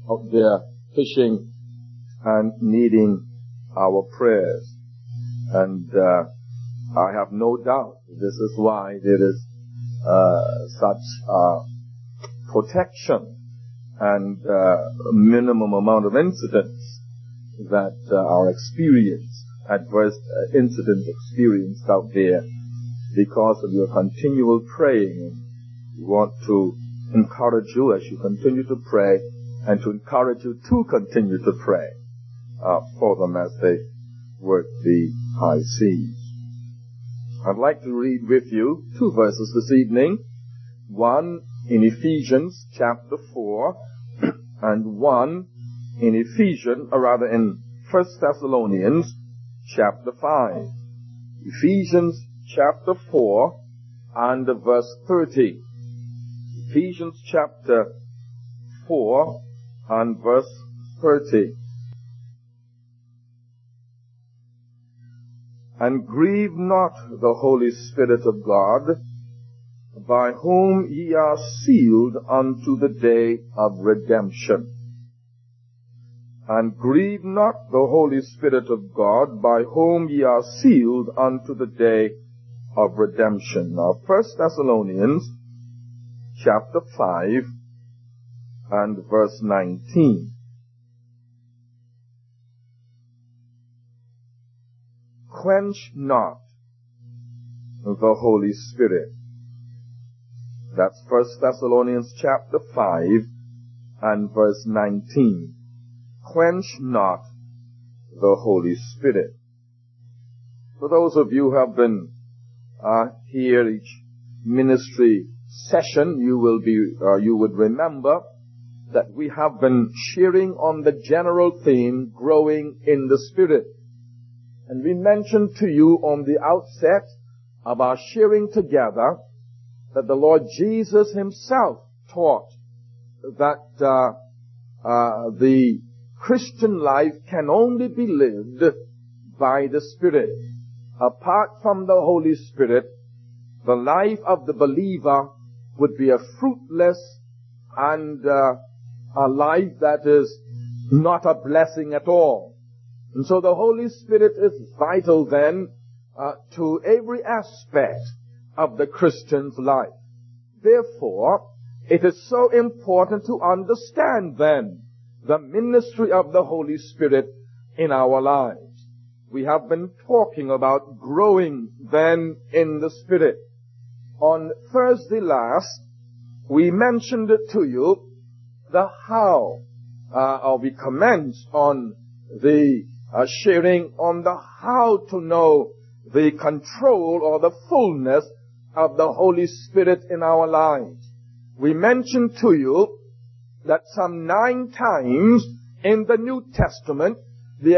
out there fishing and needing our prayers. And I have no doubt this is why there is such protection and minimum amount of incidents that are experienced, adverse incidents experienced out there, because of your continual praying. We want to encourage you as you continue to pray, and to encourage you to continue to pray for them as they work the high seas. I'd like to read with you 2 verses this evening. One in Ephesians chapter 4, and one in in 1 Thessalonians chapter 5. Ephesians chapter 4 and verse 30. Ephesians chapter 4 and verse 30. And grieve not the Holy Spirit of God, by whom ye are sealed unto the day of redemption. And grieve not the Holy Spirit of God, by whom ye are sealed unto the day of redemption. Now, 1 Thessalonians chapter 5 and verse 19. Quench not the Holy Spirit. That's 1 Thessalonians chapter 5 and verse 19. Quench not the Holy Spirit. For those of you who have been here each ministry session, you would remember that we have been sharing on the general theme, growing in the Spirit. And we mentioned to you on the outset of our sharing together that the Lord Jesus himself taught that the Christian life can only be lived by the Spirit. Apart from the Holy Spirit, the life of the believer would be a fruitless and a life that is not a blessing at all. And so the Holy Spirit is vital then to every aspect of the Christian's life. Therefore, it is so important to understand then the ministry of the Holy Spirit in our lives. We have been talking about growing then in the Spirit. On Thursday last, we mentioned to you the how, or we commenced on the sharing on the how to know the control or the fullness of the Holy Spirit in our lives. We mentioned to you that some 9 times in the New Testament, the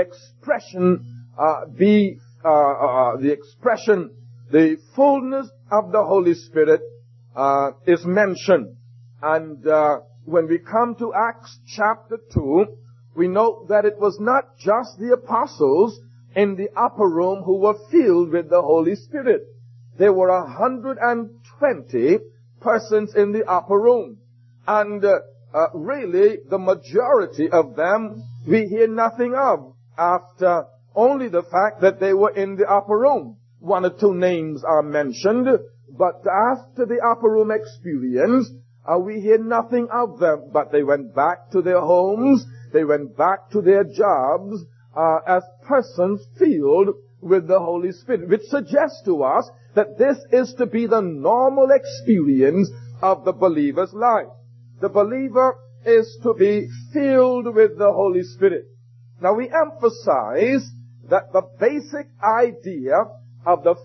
fullness of the Holy Spirit is mentioned. And when we come to Acts chapter 2, we note that it was not just the apostles in the upper room who were filled with the Holy Spirit. There were 120 persons in the upper room. And really, the majority of them we hear nothing of after only the fact that they were in the upper room. 1 or 2 names are mentioned, but after the upper room experience, we hear nothing of them. But they went back to their homes, they went back to their jobs as persons filled with the Holy Spirit, which suggests to us that this is to be the normal experience of the believer's life. The believer is to be filled with the Holy Spirit. Now we emphasize that the basic idea of the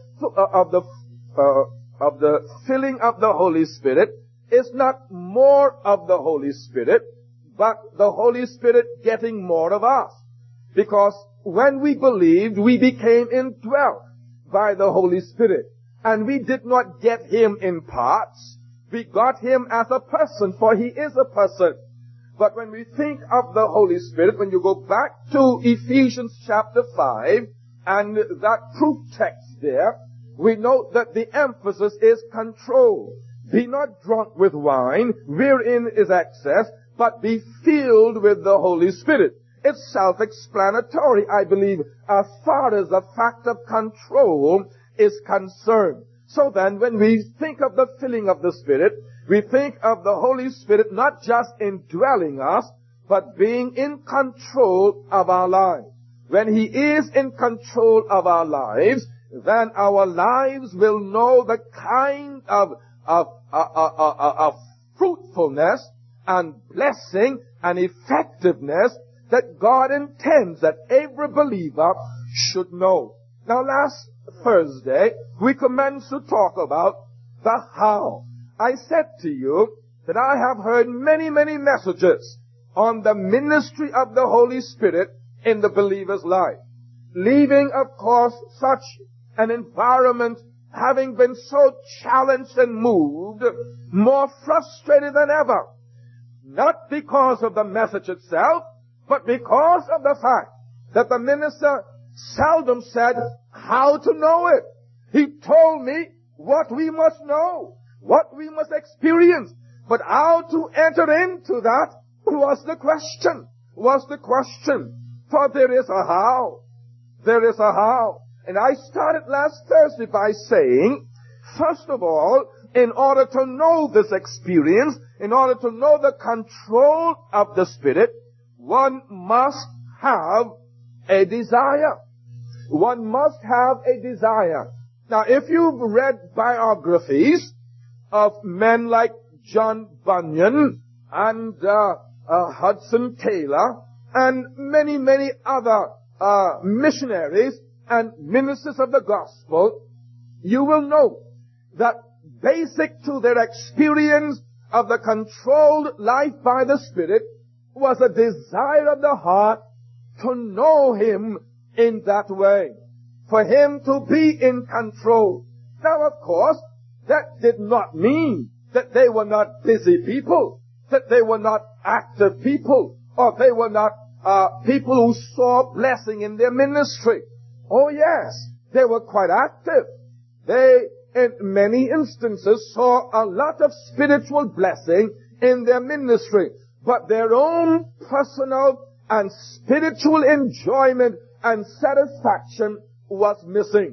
filling of the Holy Spirit is not more of the Holy Spirit, but the Holy Spirit getting more of us. Because when we believed, we became indwelt by the Holy Spirit. And we did not get Him in parts. We got Him as a person, for He is a person. But when we think of the Holy Spirit, when you go back to Ephesians chapter 5, and that proof text there, we note that the emphasis is control. Be not drunk with wine, wherein is excess, but be filled with the Holy Spirit. It's self-explanatory, I believe, as far as the fact of control is concerned. So then, when we think of the filling of the Spirit, we think of the Holy Spirit not just indwelling us, but being in control of our lives. When He is in control of our lives, then our lives will know the kind of fruitfulness and blessing and effectiveness that God intends that every believer should know. Now, last Thursday, we commenced to talk about the how. I said to you that I have heard many, many messages on the ministry of the Holy Spirit in the believer's life. Leaving, of course, such an environment, having been so challenged and moved, more frustrated than ever. Not because of the message itself, but because of the fact that the minister seldom said how to know it. He told me what we must know, what we must experience, but how to enter into that was the question. For there is a how. There is a how. And I started last Thursday by saying, first of all, in order to know this experience, in order to know the control of the Spirit, one must have a desire. One must have a desire. Now, if you've read biographies of men like John Bunyan and Hudson Taylor and many, many other missionaries and ministers of the gospel, you will know that basic to their experience of the controlled life by the Spirit was a desire of the heart to know Him in that way, for Him to be in control. Now, of course, that did not mean that they were not busy people, that they were not active people, or they were not people who saw blessing in their ministry. Oh yes, they were quite active. They, in many instances, saw a lot of spiritual blessing in their ministry, but their own personal and spiritual enjoyment and satisfaction was missing.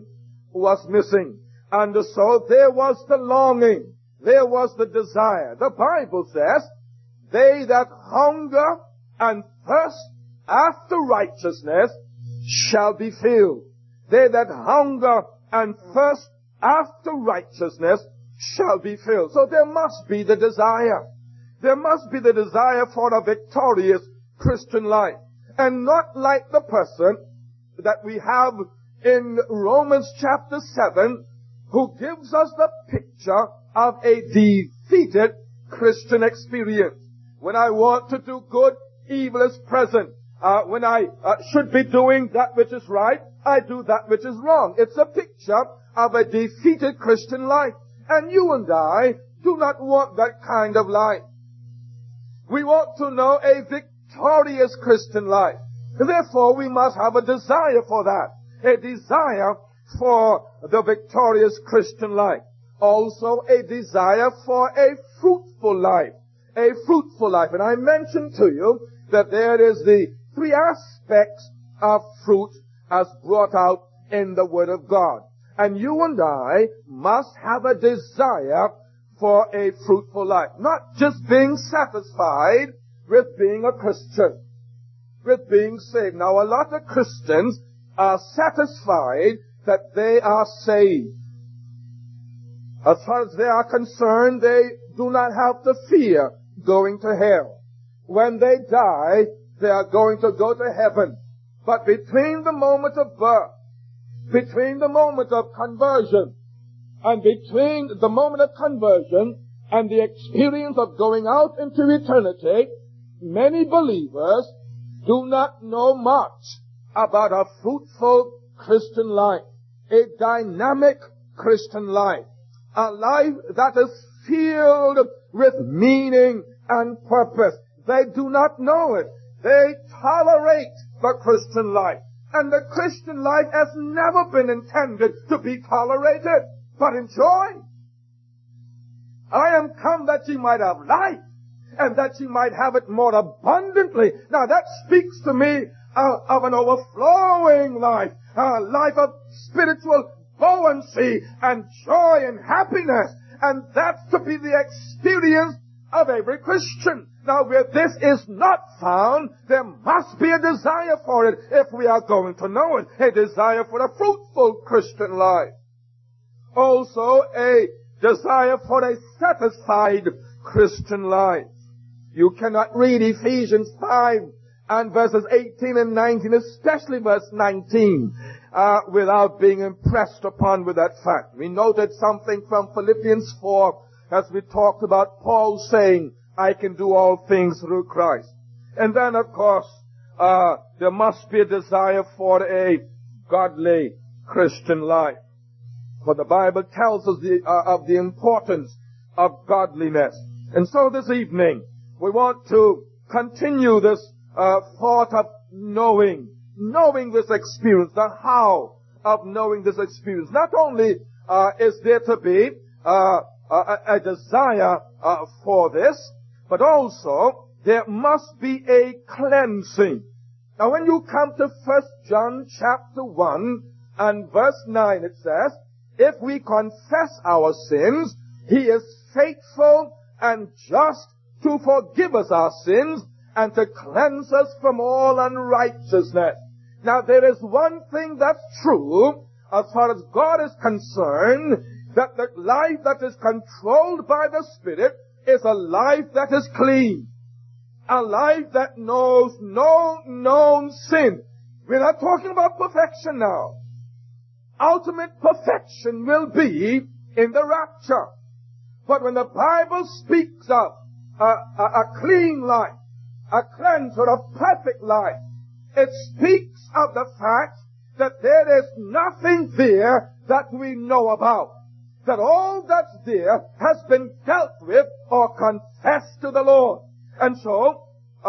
And so there was the longing, there was the desire. The Bible says, they that hunger and thirst after righteousness shall be filled. They that hunger and thirst after righteousness shall be filled. So there must be the desire. There must be the desire for a victorious Christian life. And not like the person that we have in Romans chapter 7, who gives us the picture of a defeated Christian experience. When I want to do good, evil is present. When I should be doing that which is right, I do that which is wrong. It's a picture of a defeated Christian life. And you and I do not want that kind of life. We want to know a victorious Christian life. Therefore, we must have a desire for that. A desire for the victorious Christian life. Also, a desire for a fruitful life. A fruitful life. And I mentioned to you that there is the three aspects of fruit as brought out in the Word of God. And you and I must have a desire for a fruitful life. Not just being satisfied with being a Christian, with being saved. Now, a lot of Christians are satisfied that they are saved. As far as they are concerned, they do not have to fear going to hell. When they die, they are going to go to heaven. But between the moment of birth, between the moment of conversion, and between the moment of conversion and the experience of going out into eternity, many believers do not know much about a fruitful Christian life, a dynamic Christian life, a life that is filled with meaning and purpose. They do not know it. They tolerate the Christian life. And the Christian life has never been intended to be tolerated, but enjoyed. I am come that ye might have life, and that ye might have it more abundantly. Now that speaks to me of an overflowing life, a life of spiritual buoyancy and joy and happiness. And that's to be the experience of every Christian. Now where this is not found, there must be a desire for it if we are going to know it. A desire for a fruitful Christian life. Also a desire for a satisfied Christian life. You cannot read Ephesians 5 and verses 18 and 19, especially verse 19, without being impressed upon with that fact. We noted something from Philippians 4 as we talked about Paul saying, I can do all things through Christ. And then, of course, there must be a desire for a godly Christian life. For the Bible tells us of the importance of godliness. And so this evening, we want to continue this thought of knowing this experience, the how of knowing this experience. Not only is there to be a desire for this, but also there must be a cleansing. Now when you come to 1 John chapter 1 and verse 9, it says, if we confess our sins, He is faithful and just to forgive us our sins and to cleanse us from all unrighteousness. Now there is one thing that's true as far as God is concerned, that the life that is controlled by the Spirit is a life that is clean. A life that knows no known sin. We're not talking about perfection now. Ultimate perfection will be in the rapture. But when the Bible speaks of a clean life, a cleansed or a perfect life, it speaks of the fact that there is nothing there that we know about. That all that's there has been dealt with or confessed to the Lord. And so,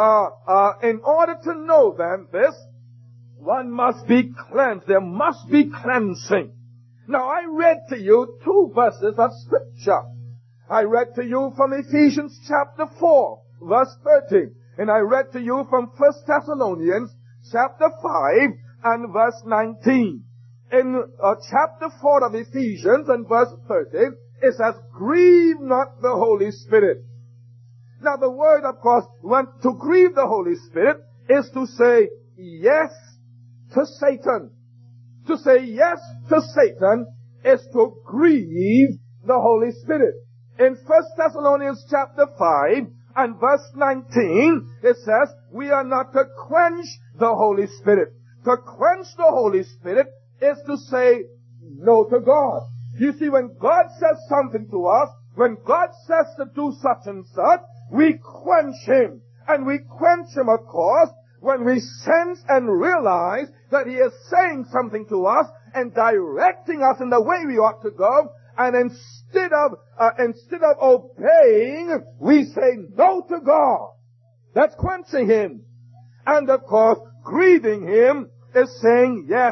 in order to know then this, one must be cleansed. There must be cleansing. Now I read to you 2 verses of Scripture. I read to you from Ephesians chapter 4, verse 30. And I read to you from 1 Thessalonians chapter 5 and verse 19. In chapter 4 of Ephesians and verse 30, it says, grieve not the Holy Spirit. Now the word, of course, to grieve the Holy Spirit is to say yes to Satan. To say yes to Satan is to grieve the Holy Spirit. In 1 Thessalonians chapter 5 and verse 19, it says, we are not to quench the Holy Spirit. To quench the Holy Spirit is to say no to God. You see, when God says something to us, when God says to do such and such, we quench Him. And we quench Him, of course, when we sense and realize that He is saying something to us and directing us in the way we ought to go, and instead of obeying, we say no to God. That's quenching Him. And of course, grieving Him is saying yes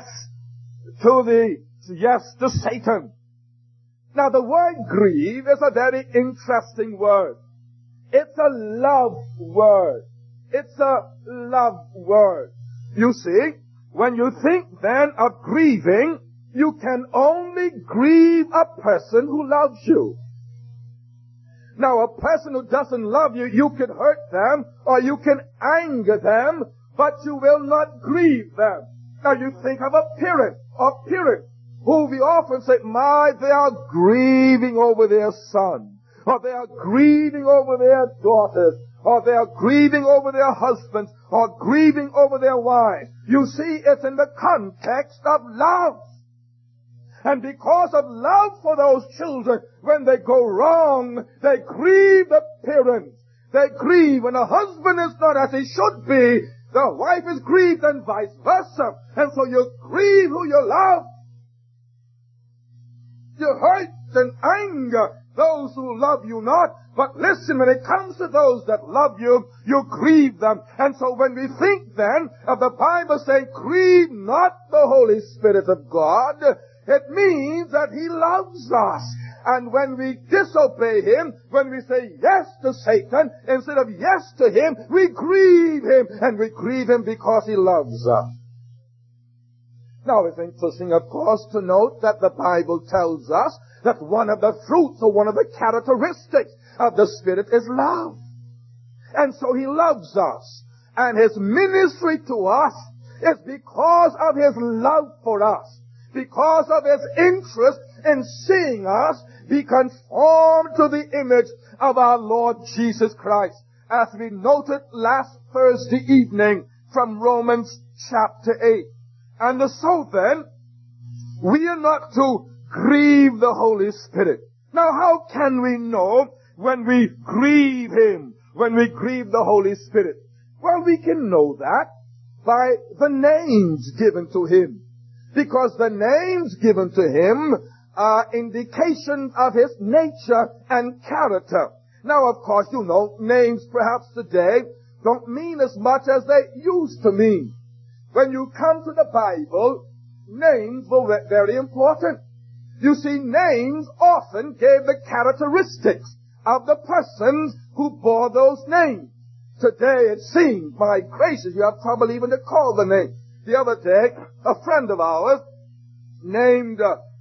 to Satan. Now the word grieve is a very interesting word. It's a love word. It's a love word. You see, when you think then of grieving, you can only grieve a person who loves you. Now a person who doesn't love you, you can hurt them or you can anger them, but you will not grieve them. Now you think of a parent who we often say, they are grieving over their son, or they are grieving over their daughters, or they are grieving over their husbands, or grieving over their wives. You see, it's in the context of love. And because of love for those children, when they go wrong, they grieve the parents. They grieve when a husband is not as he should be, the wife is grieved and vice versa. And so you grieve who you love. You hurt and anger those who love you not. But listen, when it comes to those that love you, you grieve them. And so when we think then of the Bible saying, grieve not the Holy Spirit of God, It means that He loves us. And when we disobey Him, when we say yes to Satan instead of yes to Him, we grieve Him. And we grieve Him because He loves us. Now it's interesting, of course, to note that the Bible tells us that one of the fruits or one of the characteristics of the Spirit is love. And so He loves us. And His ministry to us is because of His love for us. Because of His interest in seeing us be conformed to the image of our Lord Jesus Christ. As we noted last Thursday evening from Romans chapter 8. And so then, we are not to grieve the Holy Spirit. Now how can we know when we grieve Him, when we grieve the Holy Spirit? Well, we can know that by the names given to Him. Because the names given to Him are indications of His nature and character. Now, of course, you know, names perhaps today don't mean as much as they used to mean. When you come to the Bible, names were very important. You see, names often gave the characteristics of the persons who bore those names. Today it seems, my gracious, you have trouble even to call the name. The other day, a friend of ours named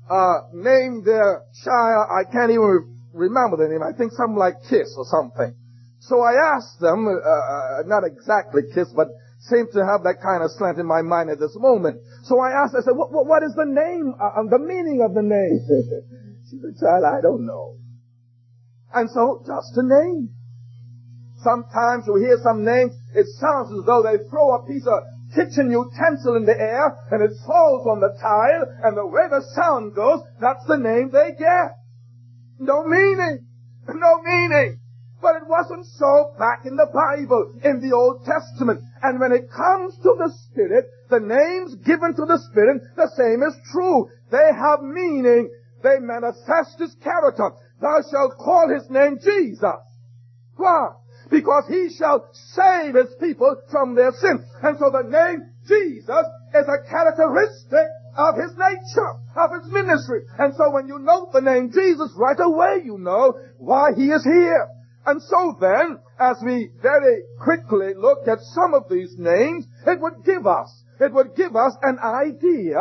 their child, I can't even remember the name, I think something like Kiss or something. So I asked them, not exactly Kiss, but seemed to have that kind of slant in my mind at this moment. So I asked, I said, what is the name, the meaning of the name? She said, child, I don't know. And so, just a name. Sometimes you hear some names, it sounds as though they throw a piece of kitchen utensil in the air, and it falls on the tile, and the way the sound goes, that's the name they get. No meaning. No meaning. But it wasn't so back in the Bible, in the Old Testament. And when it comes to the Spirit, the names given to the Spirit, the same is true. They have meaning. They manifest His character. Thou shalt call His name Jesus. Why? Because He shall save His people from their sins. And so the name Jesus is a characteristic of His nature, of His ministry. And so when you note the name Jesus, right away you know why He is here. And so then, as we very quickly look at some of these names, it would give us an idea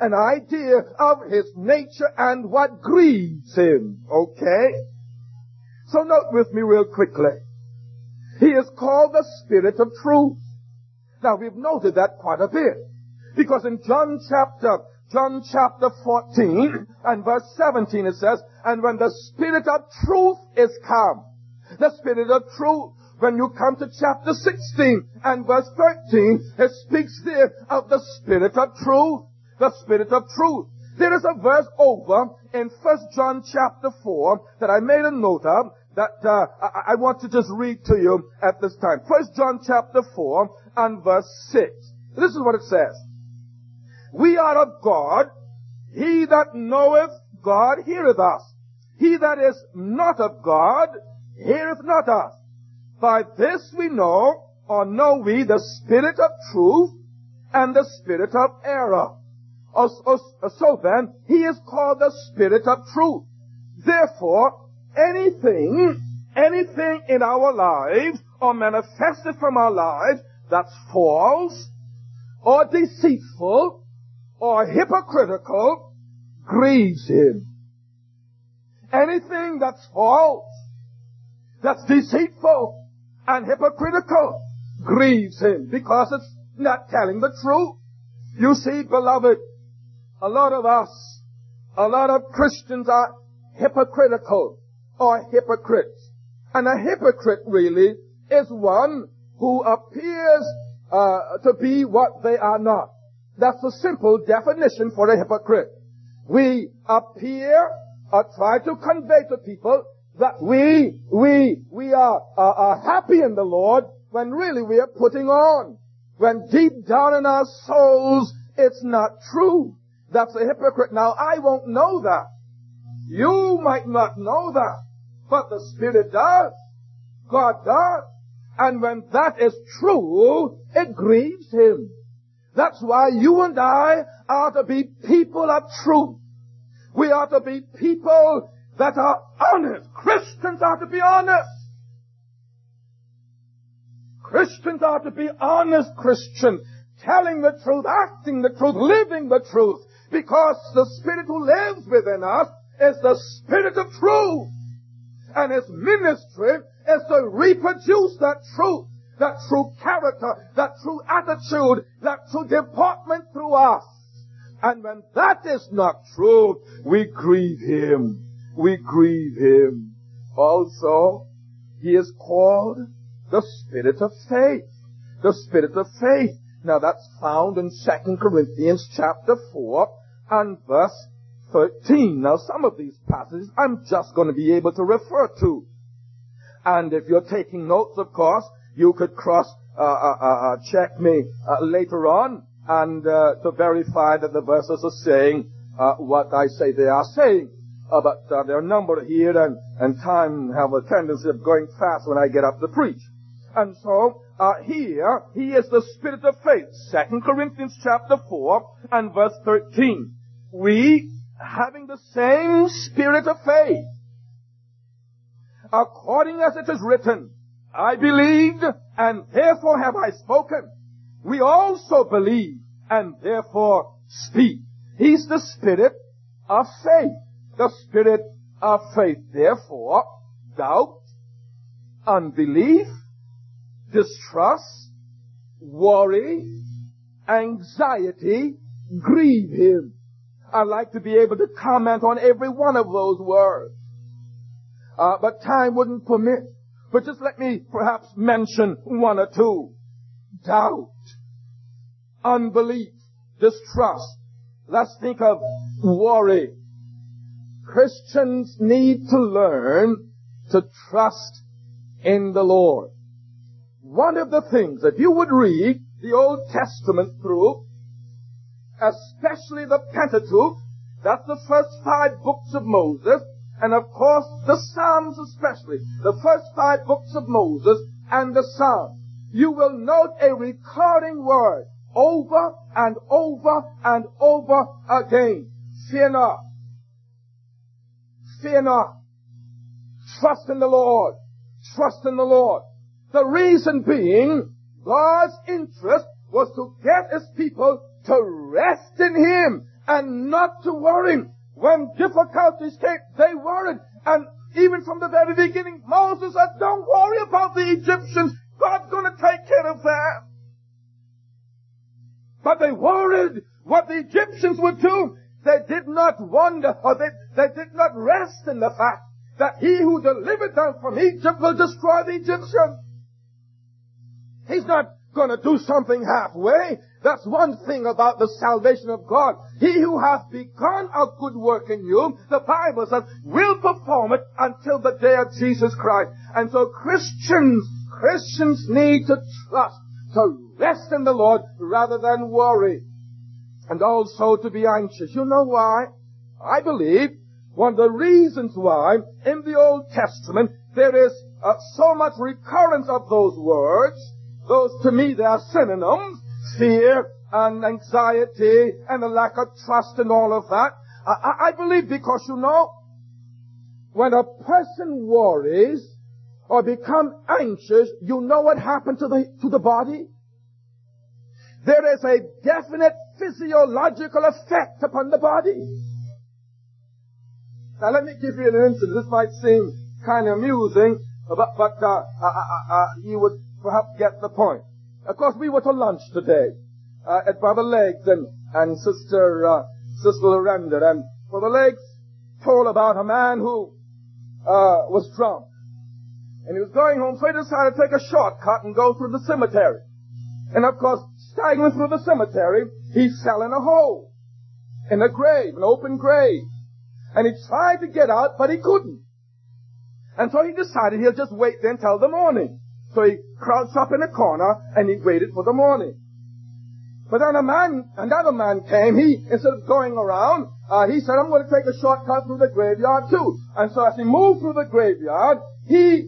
of His nature and what grieves Him. Okay? So note with me real quickly. He is called the Spirit of Truth. Now we've noted that quite a bit. Because in John chapter 14 and verse 17 it says, and when the Spirit of Truth is come, the Spirit of Truth, when you come to chapter 16 and verse 13, it speaks there of the Spirit of Truth. The Spirit of Truth. There is a verse over in 1 John chapter 4 that I made a note of that I want to just read to you at this time. 1 John chapter 4 and verse 6. This is what it says. We are of God. He that knoweth God heareth us. He that is not of God heareth not us. By this we know, or know we, the spirit of truth and the spirit of error. So then, He is called the Spirit of Truth. Therefore, anything in our lives, or manifested from our lives, that's false, or deceitful, or hypocritical, grieves Him. Anything that's false, that's deceitful, and hypocritical, grieves Him, because it's not telling the truth. You see, beloved, a lot of Christians are hypocritical or hypocrites. And a hypocrite really is one who appears to be what they are not. That's a simple definition for a hypocrite. We appear or try to convey to people that we are happy in the Lord when really we are putting on. When deep down in our souls it's not true. That's a hypocrite. Now, I won't know that. You might not know that. But the Spirit does. God does. And when that is true, it grieves Him. That's why you and I are to be people of truth. We are to be people that are honest. Christians are to be honest. Christians are to be honest Christians, telling the truth, acting the truth, living the truth, because the Spirit who lives within us is the Spirit of truth. And His ministry is to reproduce that truth, that true character, that true attitude, that true deportment through us. And when that is not true, we grieve Him. We grieve Him. Also, He is called the Spirit of faith. The Spirit of faith. Now that's found in 2 Corinthians chapter 4 and verse 13. Now some of these passages I'm just going to be able to refer to. And if you're taking notes, of course, you could check me later on and to verify that the verses are saying what I say they are saying. But there are a number here, and time have a tendency of going fast when I get up to preach. And so, here, He is the Spirit of faith. 2 Corinthians chapter 4 and verse 13. We, having the same Spirit of faith, according as it is written, I believed, and therefore have I spoken. We also believe, and therefore speak. He's the Spirit of faith. The Spirit of faith. Therefore, doubt, unbelief, distrust, worry, anxiety grieve Him. I'd like to be able to comment on every one of those words. But time wouldn't permit. But just let me perhaps mention one or two. Doubt, unbelief, distrust. Let's think of worry. Christians need to learn to trust in the Lord. One of the things, if you would read the Old Testament through, especially the Pentateuch, that's the first 5 books of Moses, and of course the Psalms especially, the first 5 books of Moses and the Psalms, you will note a recurring word over and over and over again. Fear not. Fear not. Trust in the Lord. Trust in the Lord. The reason being, God's interest was to get His people to rest in Him and not to worry. When difficulties came, they worried. And even from the very beginning, Moses said, don't worry about the Egyptians. God's going to take care of that. But they worried what the Egyptians would do. They did not wonder, or they did not rest in the fact that He who delivered them from Egypt will destroy the Egyptians. He's not going to do something halfway. That's one thing about the salvation of God. He who hath begun a good work in you, the Bible says, will perform it until the day of Jesus Christ. And so Christians need to trust, to rest in the Lord rather than worry. And also to be anxious. You know why? I believe one of the reasons why in the Old Testament there is so much recurrence of those words. Those, to me, they are synonyms. Fear and anxiety and the lack of trust and all of that. I believe because, you know, when a person worries or becomes anxious, you know what happened to the body? There is a definite physiological effect upon the body. Now let me give you an instance. This might seem kind of amusing, but you would perhaps get the point. Of course, we were to lunch today at Brother Legs and Sister Lorenda, and Brother Legs told about a man who was drunk, and he was going home, so he decided to take a shortcut and go through the cemetery. And of course, staggering through the cemetery, he fell in a hole, in a grave, an open grave. And he tried to get out, but he couldn't. And so he decided he'll just wait there until the morning. So he crouched up in a corner and he waited for the morning. But then another man came. He, instead of going around, he said, I'm going to take a shortcut through the graveyard too. And so as he moved through the graveyard, he,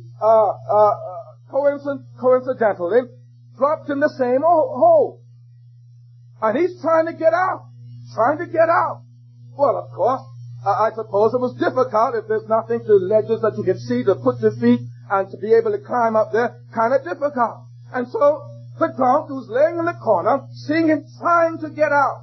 coincidentally, dropped in the same hole. And he's trying to get out. Well, of course, I suppose it was difficult if there's nothing to ledges that you can see to put your feet and to be able to climb up there. Kind of difficult. And so the drunk who's laying in the corner, seeing him trying to get out.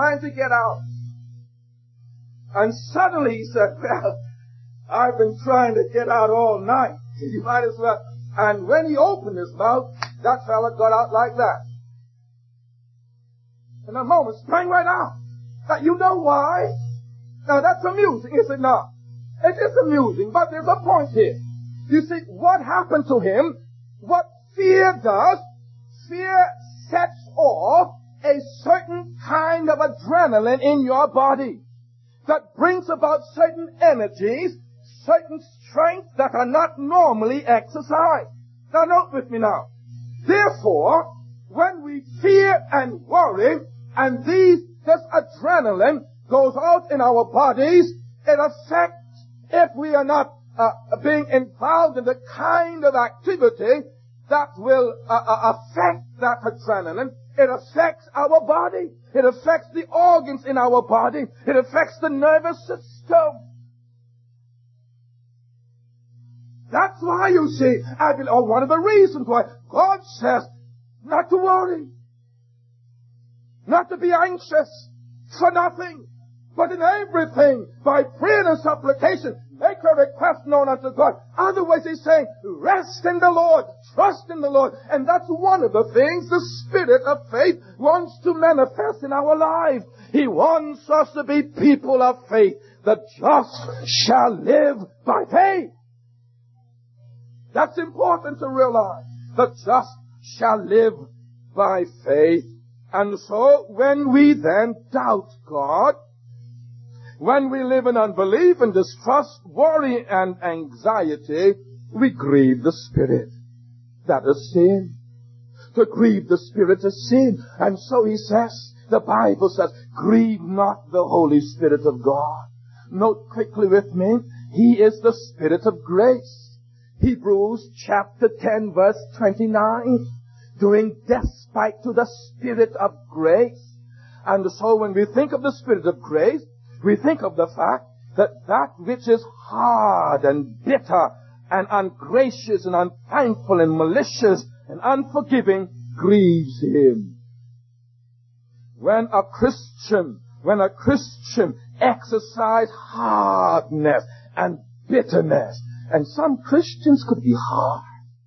And suddenly he said, well, I've been trying to get out all night. You might as well. And when he opened his mouth, that fella got out like that. In a moment, sprang right out. Now, you know why? Now, that's amusing, is it not? It is amusing, but there's a point here. You see, what happened to him, what fear does, fear sets off a certain kind of adrenaline in your body that brings about certain energies, certain strengths that are not normally exercised. Now, note with me now. Therefore, when we fear and worry, and this adrenaline goes out in our bodies, it affects, if we are not being involved in the kind of activity that will affect that adrenaline, it affects our body. It affects the organs in our body. It affects the nervous system. That's why you see, one of the reasons why God says not to worry, not to be anxious for nothing, but in everything, by prayer and supplication, make your request known unto God. Otherwise, he's saying, rest in the Lord, trust in the Lord. And that's one of the things the Spirit of faith wants to manifest in our life. He wants us to be people of faith. The just shall live by faith. That's important to realize. The just shall live by faith. And so, when we then doubt God, when we live in unbelief and distrust, worry and anxiety, we grieve the Spirit. That is sin. To grieve the Spirit is sin. And so he says, the Bible says, grieve not the Holy Spirit of God. Note quickly with me, he is the Spirit of grace. Hebrews chapter 10 verse 29, doing despite to the Spirit of grace. And so when we think of the Spirit of grace, we think of the fact that that which is hard and bitter and ungracious and unthankful and malicious and unforgiving grieves him. When a Christian exercise hardness and bitterness, and some Christians could be hard.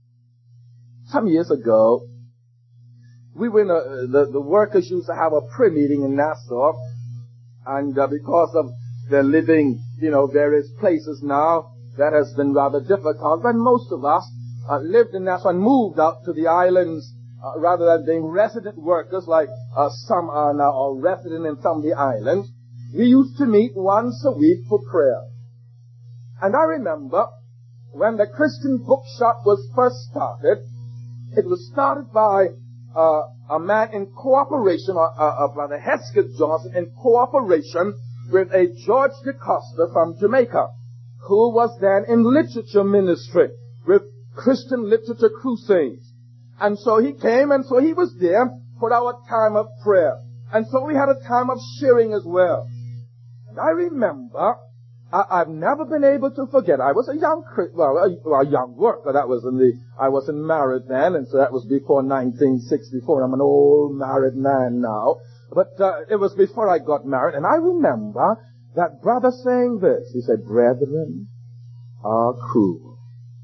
Some years ago, we were in the workers used to have a prayer meeting in Nassau, and because of their living, various places now, that has been rather difficult. But most of us lived in Nassau and moved out to the islands rather than being resident workers like some are now, or resident in some of the islands. We used to meet once a week for prayer. And I remember when the Christian bookshop was first started, it was started by a man in cooperation, Brother Hesketh Johnson, in cooperation with a George DeCosta from Jamaica, who was then in literature ministry with Christian Literature Crusades. And so he came, and so he was there for our time of prayer. And so we had a time of sharing as well. And I remember, I've never been able to forget. I was a young worker. I wasn't married then, and so that was before 1964. I'm an old married man now. But it was before I got married, and I remember that brother saying this. He said, "Brethren are cruel."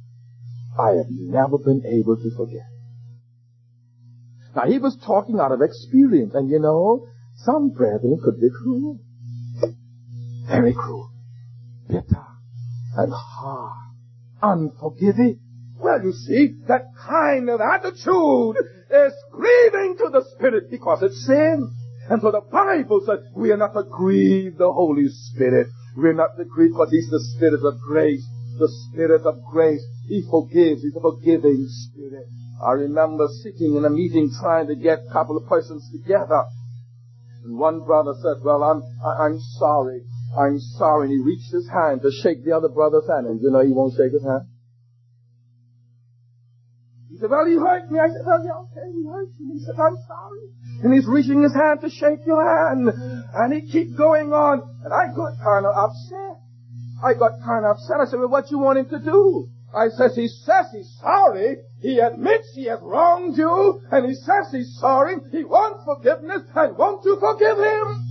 I have never been able to forget. Now, he was talking out of experience, and some brethren could be cruel. Very cruel. Bitter and hard, unforgiving. Well, you see, that kind of attitude is grieving to the Spirit because it's sin. And so the Bible says we are not to grieve the Holy Spirit. We're not to grieve because He's the Spirit of grace. The Spirit of grace. He forgives. He's a forgiving Spirit. I remember sitting in a meeting trying to get a couple of persons together. And one brother said, "Well, I'm sorry. I'm sorry." And he reached his hand to shake the other brother's hand. And he won't shake his hand. said, well, he hurt me. I said, well, yeah, okay, he hurt you. He said, I'm sorry. And he's reaching his hand to shake your hand. And he keeps going on. And I got kind of upset. I said, well, what you want him to do? I says, he says he's sorry. He admits he has wronged you. And he says he's sorry. He wants forgiveness. And won't you forgive him?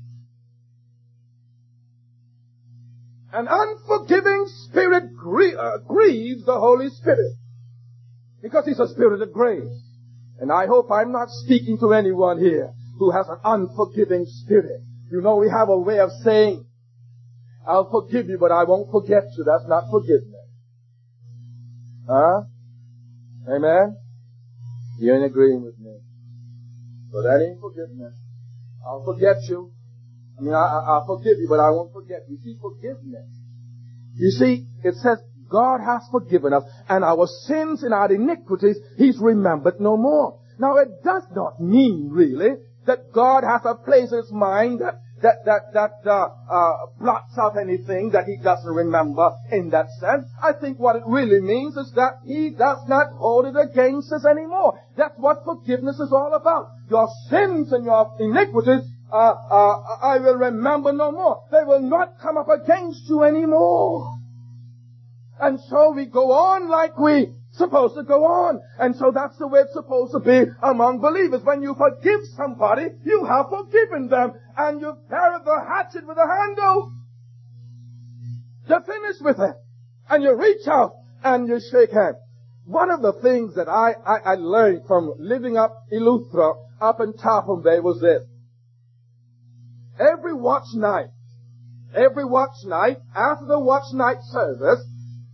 An unforgiving spirit grieves the Holy Spirit. Because he's a spirit of grace. And I hope I'm not speaking to anyone here who has an unforgiving spirit. You know, we have a way of saying, I'll forgive you, but I won't forget you. That's not forgiveness. Huh? Amen? You ain't agreeing with me. So that ain't forgiveness. I'll forget you. I'll forgive you, but I won't forget you. See, forgiveness. You see, it says God has forgiven us, and our sins and our iniquities He's remembered no more. Now, it does not mean, really, that God has a place in His mind that blots out anything that He doesn't remember in that sense. I think what it really means is that He does not hold it against us anymore. That's what forgiveness is all about. Your sins and your iniquities, I will remember no more. They will not come up against you anymore. And so we go on like we supposed to go on. And so that's the way it's supposed to be among believers. When you forgive somebody, you have forgiven them. And you bury the hatchet with a handle. You're finished with it. And you reach out and you shake hands. One of the things that I learned from living up Eleuthera, up in Tarpon Bay, was this. Every watch night, after the watch night service,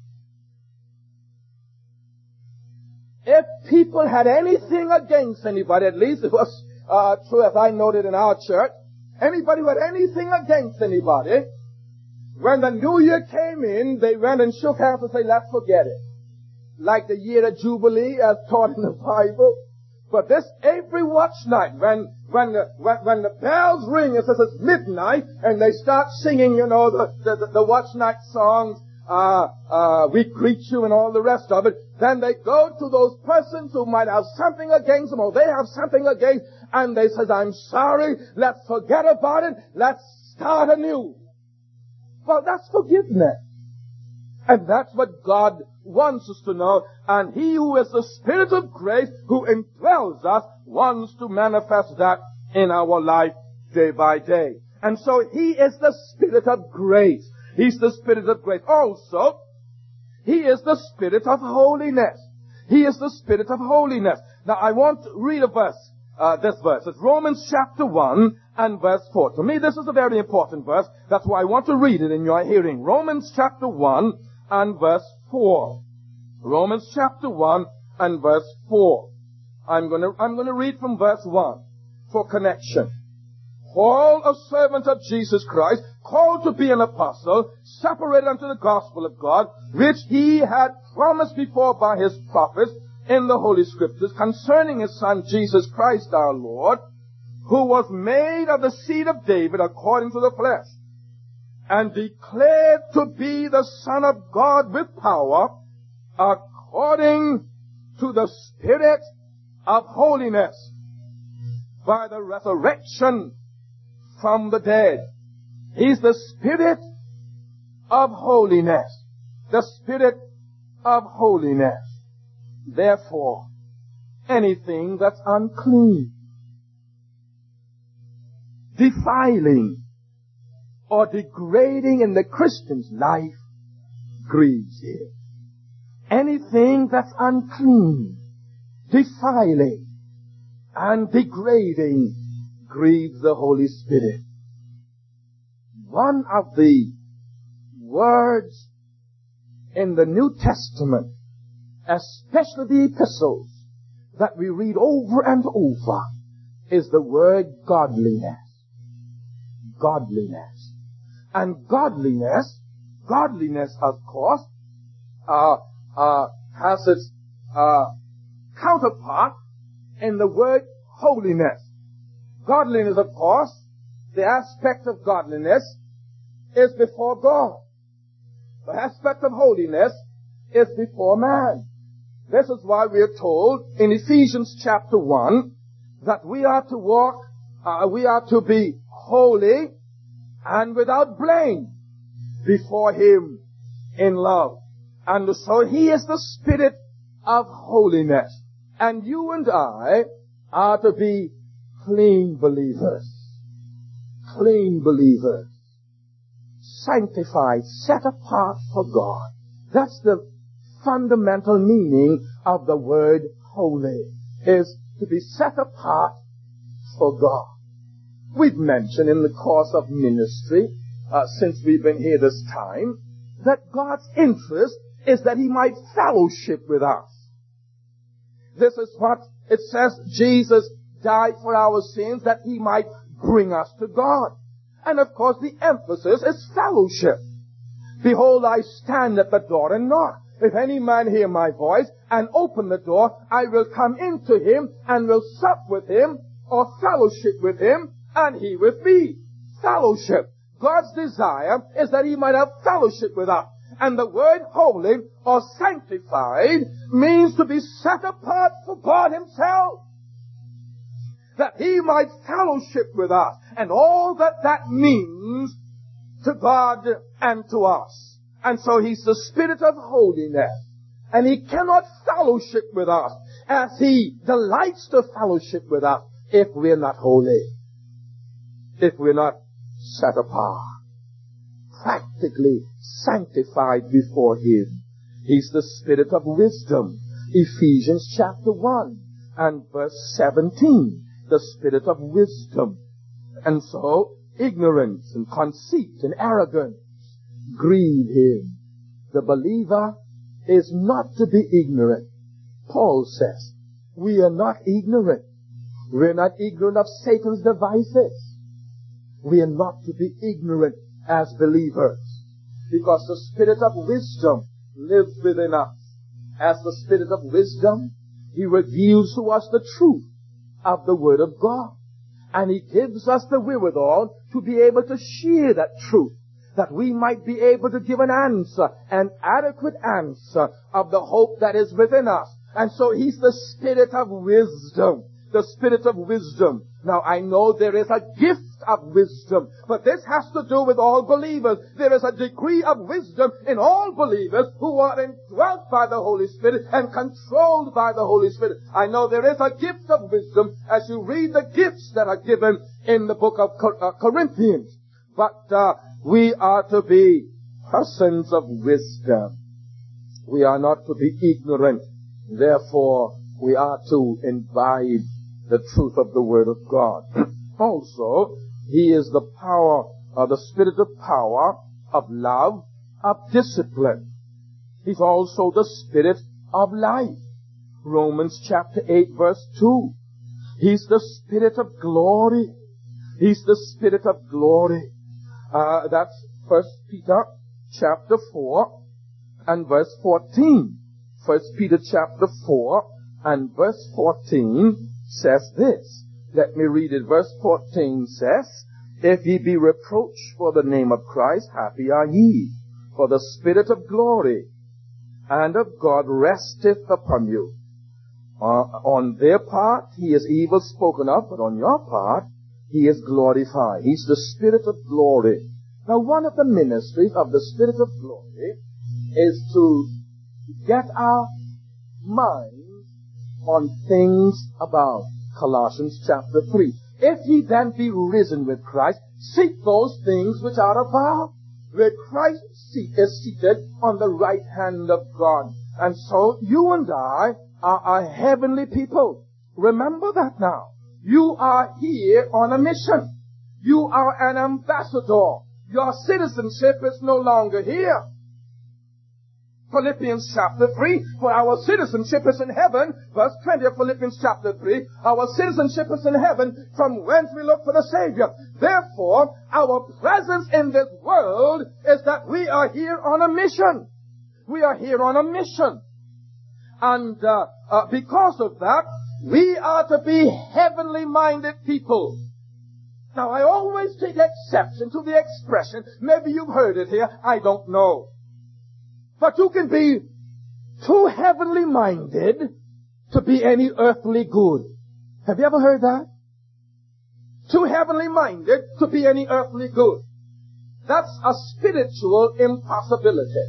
if people had anything against anybody, at least it was true as I noted in our church, anybody who had anything against anybody, when the new year came in, they went and shook hands and said, let's forget it. Like the year of Jubilee as taught in the Bible. But this every watch night, when the bells ring, it says it's midnight, and they start singing, the watch night songs, we greet you and all the rest of it, then they go to those persons who might have something against them, or they have something against, and they says, I'm sorry, let's forget about it, let's start anew. Well, that's forgiveness. And that's what God wants us to know. And He who is the Spirit of grace, who indwells us, wants to manifest that in our life day by day. And so He is the Spirit of grace. He's the Spirit of grace. Also, He is the Spirit of holiness. He is the Spirit of holiness. Now, I want to read a verse, this verse. It's Romans chapter 1 and verse 4. To me, this is a very important verse. That's why I want to read it in your hearing. Romans chapter 1 and verse 4. Romans chapter 1 and verse 4. I'm going to read from verse 1 for connection. Paul, a servant of Jesus Christ, called to be an apostle, separated unto the gospel of God, which He had promised before by His prophets in the Holy Scriptures concerning His Son Jesus Christ our Lord, who was made of the seed of David according to the flesh, and declared to be the Son of God with power, according to the Spirit of holiness, by the resurrection from the dead. He's the Spirit of holiness. The Spirit of holiness. Therefore, anything that's unclean, defiling, or degrading in the Christian's life grieves Him. Anything that's unclean, defiling, and degrading grieves the Holy Spirit. One of the words in the New Testament, especially the epistles that we read over and over, is the word godliness. Godliness. And godliness, of course, has its counterpart in the word holiness. Godliness, of course, the aspect of godliness is before God. The aspect of holiness is before man. This is why we are told in Ephesians chapter 1 that we are to walk, we are to be holy and without blame before Him in love. And so He is the Spirit of holiness. And you and I are to be clean believers. Clean believers. Sanctified, set apart for God. That's the fundamental meaning of the word holy, is to be set apart for God. We've mentioned in the course of ministry, since we've been here this time, that God's interest is that He might fellowship with us. This is what it says, Jesus died for our sins that He might bring us to God. And of course the emphasis is fellowship. Behold, I stand at the door and knock. If any man hear my voice and open the door, I will come into him and will sup with him, or fellowship with him, and he with me. Fellowship. God's desire is that He might have fellowship with us. And the word holy or sanctified means to be set apart for God Himself. That He might fellowship with us. And all that means to God and to us. And so He's the Spirit of holiness. And He cannot fellowship with us as He delights to fellowship with us if we're not holy. If we're not set apart. Practically sanctified before Him. He's the Spirit of wisdom. Ephesians chapter 1 and verse 17. The Spirit of wisdom. And so, ignorance and conceit and arrogance grieve Him. The believer is not to be ignorant. Paul says, we are not ignorant. We're not ignorant of Satan's devices. We are not to be ignorant as believers, because the Spirit of wisdom lives within us. As the Spirit of wisdom, He reveals to us the truth of the Word of God. And He gives us the wherewithal to be able to share that truth, that we might be able to give an answer, an adequate answer of the hope that is within us. And so He's the Spirit of wisdom. The Spirit of wisdom. Now I know there is a gift of wisdom, but this has to do with all believers. There is a degree of wisdom in all believers who are indwelt by the Holy Spirit and controlled by the Holy Spirit. I know there is a gift of wisdom as you read the gifts that are given in the book of Corinthians. But we are to be persons of wisdom. We are not to be ignorant. Therefore, we are to imbibe the truth of the Word of God. Also, He is the power, the Spirit of power, of love, of discipline. He's also the Spirit of life. Romans chapter 8 verse 2. He's the Spirit of glory. He's the Spirit of glory. That's 1 Peter chapter 4 and verse 14. 1 Peter chapter 4 and verse 14 says this. Let me read it. Verse 14 says, if ye be reproached for the name of Christ, happy are ye, for the Spirit of glory and of God resteth upon you. On their part, He is evil spoken of, but on your part, He is glorified. He's the Spirit of glory. Now, one of the ministries of the Spirit of glory is to get our minds on things above. Colossians chapter 3. If ye then be risen with Christ, seek those things which are above, where Christ is seated on the right hand of God. And so you and I are a heavenly people. Remember that now. You are here on a mission. You are an ambassador. Your citizenship is no longer here. Philippians chapter 3, for our citizenship is in heaven. Verse 20 of Philippians chapter 3, our citizenship is in heaven, from whence we look for the Savior. Therefore, our presence in this world is that we are here on a mission. We are here on a mission. And because of that, we are to be heavenly minded people. Now, I always take exception to the expression, maybe you've heard it here, I don't know. But you can be too heavenly minded to be any earthly good. Have you ever heard that? Too heavenly minded to be any earthly good. That's a spiritual impossibility.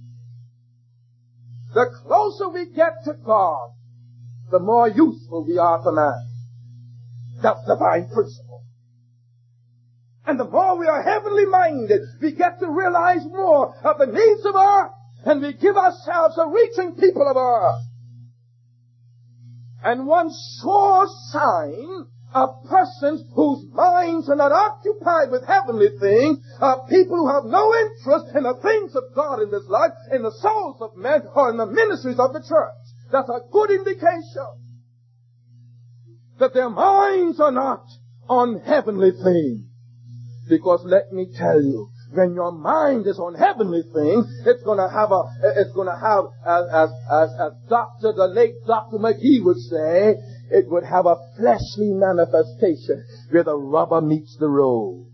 The closer we get to God, the more useful we are to man. That's divine principle. And the more we are heavenly minded, we get to realize more of the needs of earth, and we give ourselves a reaching people of earth. And one sure sign of persons whose minds are not occupied with heavenly things are people who have no interest in the things of God in this life, in the souls of men, or in the ministries of the church. That's a good indication that their minds are not on heavenly things. Because let me tell you, when your mind is on heavenly things, it's going to have, as the late Dr. McGee would say, it would have a fleshly manifestation where the rubber meets the road.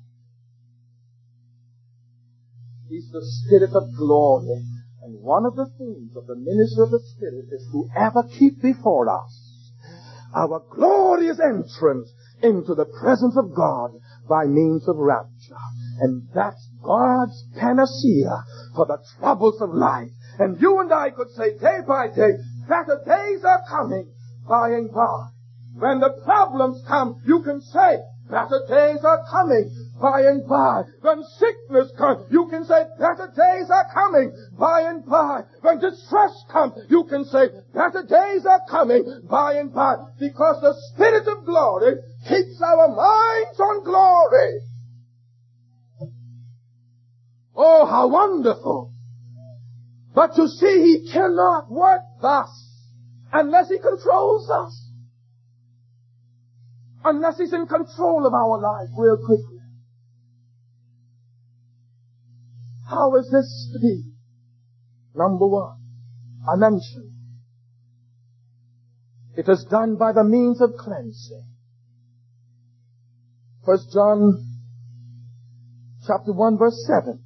He's the Spirit of glory. And one of the things of the ministry of the Spirit is to ever keep before us our glorious entrance into the presence of God by means of rapture. And that's God's panacea for the troubles of life. And you and I could say day by day, better days are coming by and by. When the problems come, you can say, better days are coming by and by. When sickness comes, you can say, better days are coming by and by. When distress comes, you can say, better days are coming by and by. Because the Spirit of glory keeps our minds on glory. Oh, how wonderful. But you see, He cannot work thus unless He controls us. Unless He's in control of our life real quickly. How is this to be? Number one, I mentioned, it is done by the means of cleansing. 1 John chapter 1 verse 7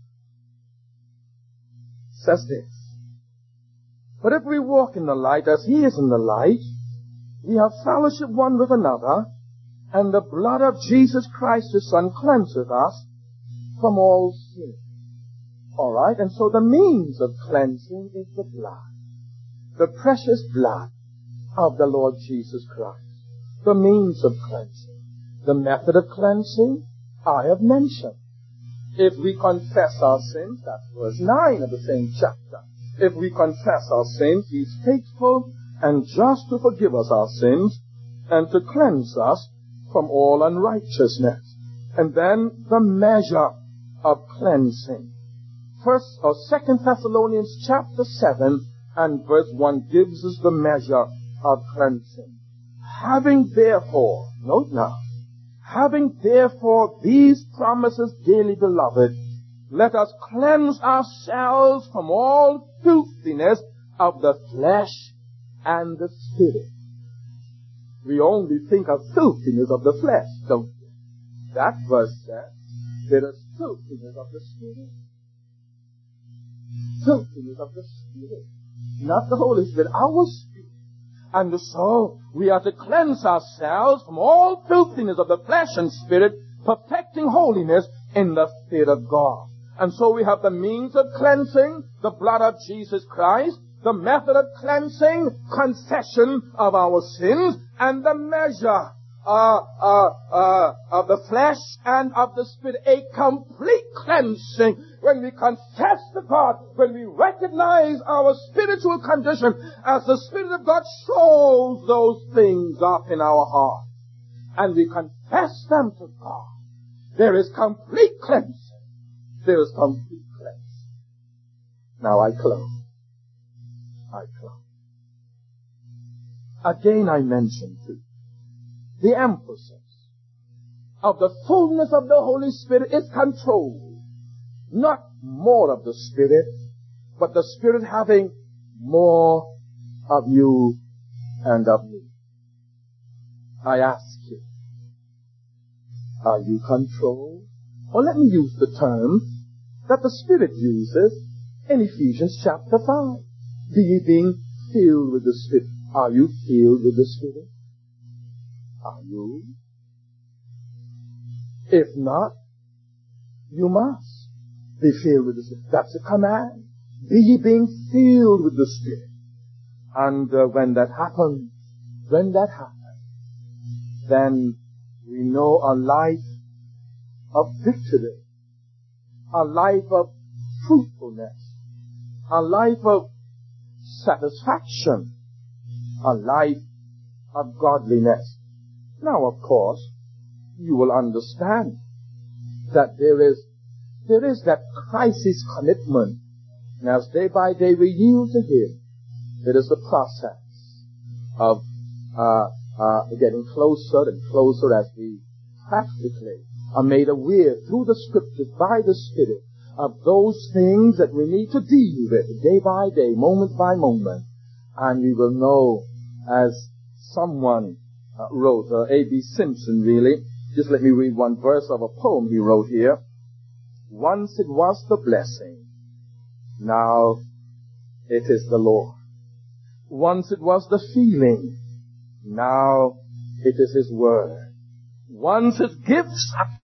says this. But if we walk in the light as He is in the light, we have fellowship one with another, and the blood of Jesus Christ, His Son, cleanseth us from all sin. Alright, and so the means of cleansing is the blood. The precious blood of the Lord Jesus Christ. The means of cleansing. The method of cleansing, I have mentioned. If we confess our sins, that's verse 9 of the same chapter. If we confess our sins, He is faithful and just to forgive us our sins and to cleanse us from all unrighteousness. And then the measure of cleansing. 2 Thessalonians chapter 7 and verse 1 gives us the measure of cleansing. Having therefore, note now, having therefore these promises, dearly beloved, let us cleanse ourselves from all filthiness of the flesh and the spirit. We only think of filthiness of the flesh, don't we? That verse says there is filthiness of the spirit. Filthiness of the Spirit. Not the Holy Spirit, our spirit. And so, we are to cleanse ourselves from all filthiness of the flesh and spirit, perfecting holiness in the fear of God. And so we have the means of cleansing, the blood of Jesus Christ, the method of cleansing, confession of our sins, and the measure of the flesh and of the spirit, a complete cleansing. When we confess to God, when we recognize our spiritual condition, as the Spirit of God shows those things up in our heart, and we confess them to God, there is complete cleansing. There is complete cleansing. Now I close. Again I mention to you, the emphasis of the fullness of the Holy Spirit is control. Not more of the Spirit, but the Spirit having more of you and of me. I ask you, are you controlled? Or let me use the term that the Spirit uses in Ephesians chapter 5. Be ye being filled with the Spirit. Are you filled with the Spirit? Are you? If not, you must be filled with the Spirit. That's a command. Be ye being filled with the Spirit. And when that happens, then we know a life of victory, a life of fruitfulness, a life of satisfaction, a life of godliness. Now, of course, you will understand that there is that crisis commitment. And as day by day we yield to Him, it is the process of getting closer and closer as we practically are made aware through the Scriptures by the Spirit of those things that we need to deal with day by day, moment by moment. And we will know, as someone wrote, A.B. Simpson really, just let me read one verse of a poem he wrote here. Once it was the blessing, now it is the Lord. Once it was the feeling, now it is His Word. Once His gifts